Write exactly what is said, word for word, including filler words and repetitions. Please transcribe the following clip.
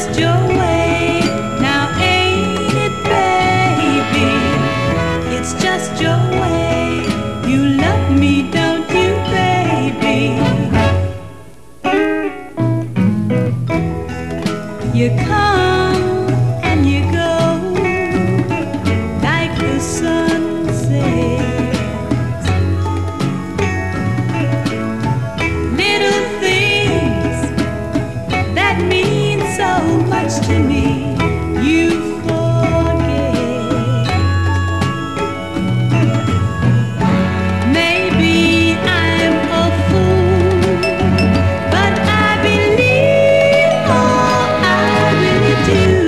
just your way. Now ain't it, baby? It's just your way. You love me, don't you, baby? You come and you go like the sunset. Little things that mean so much to me, you forget. Maybe I'm a fool, but I believe, oh, I really do.